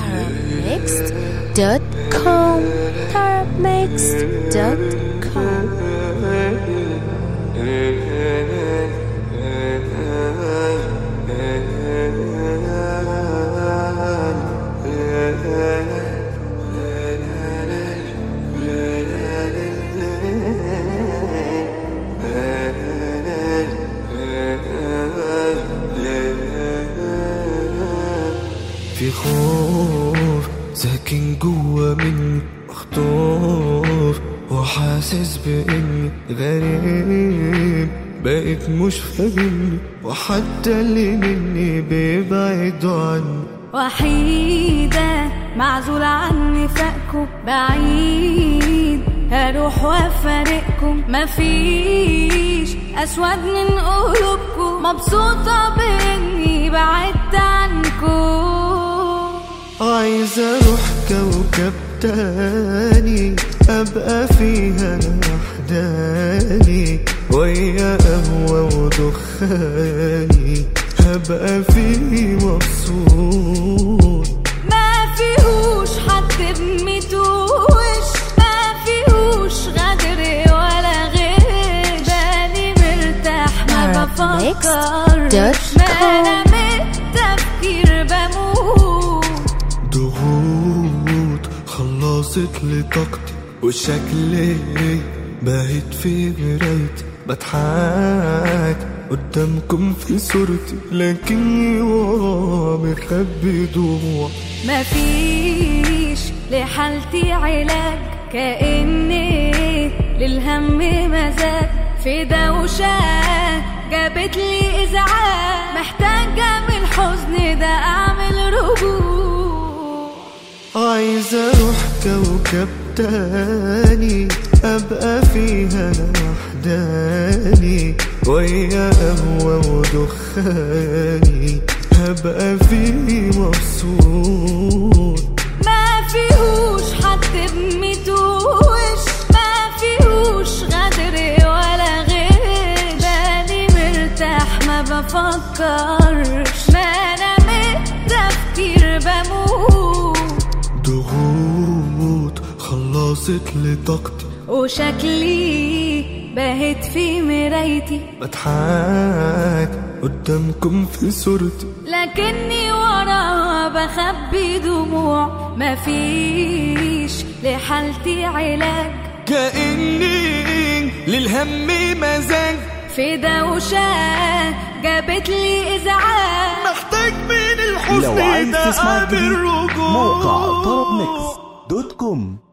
tarabmixed.com tarabmixed.com. في خوف ساكن جوا مني، مخطوف وحاسس بإني غريب، بقيت مش فاهمني وحتى اللي مني بيبعدوا عني. وحيدة معزولة عن نفاقكم، بعيد هروح وافارقكم، مفيش أسود من قلوبكم، مبسوطة بإني بعدت عنكم. عايز اروح كوكب تاني ابقى فيها انا وحداني، ويا قهوة ودخاني هبقى فيه مبسوط. ما فيهوش حد بميتوش، ما فيهوش غدر ولا غش، بالي مرتاح ما بفكرش، ما انا من التفكير بموت. ضغوط خلصت لي طاقتي وشكلي بقيت في مرايتي، بضحك قدامكم في صورتي لكني ورا مخبي دموع. مفيش لحالتي علاج، كأني للهم مزاج، في دوشة جابت لي إزعاج، محتاجة من الحزن ده أعمل رجوع. عايز اروح كوكب تاني ابقى فيها انا وحداني، ويا قهوة ودخاني هبقى فيه مبسوط. ما فيهوش حد بميتوش، ما فيهوش غدر ولا غش، بالي مرتاح ما بفكرش، ما انا من التفكير بموت. ضغوط خلصت لي طاقتي وشكلي بهت في مرايتي، بضحك قدامكم في صورتي لكني ورا بخبي دموع. مفيش لحالتي علاج، كأني للهم مزاج، في دوشة جابت لي إزعاج، محتاج من الحزن لو عايز ده تسمع قابل رجوع. موقع tarabmixed.com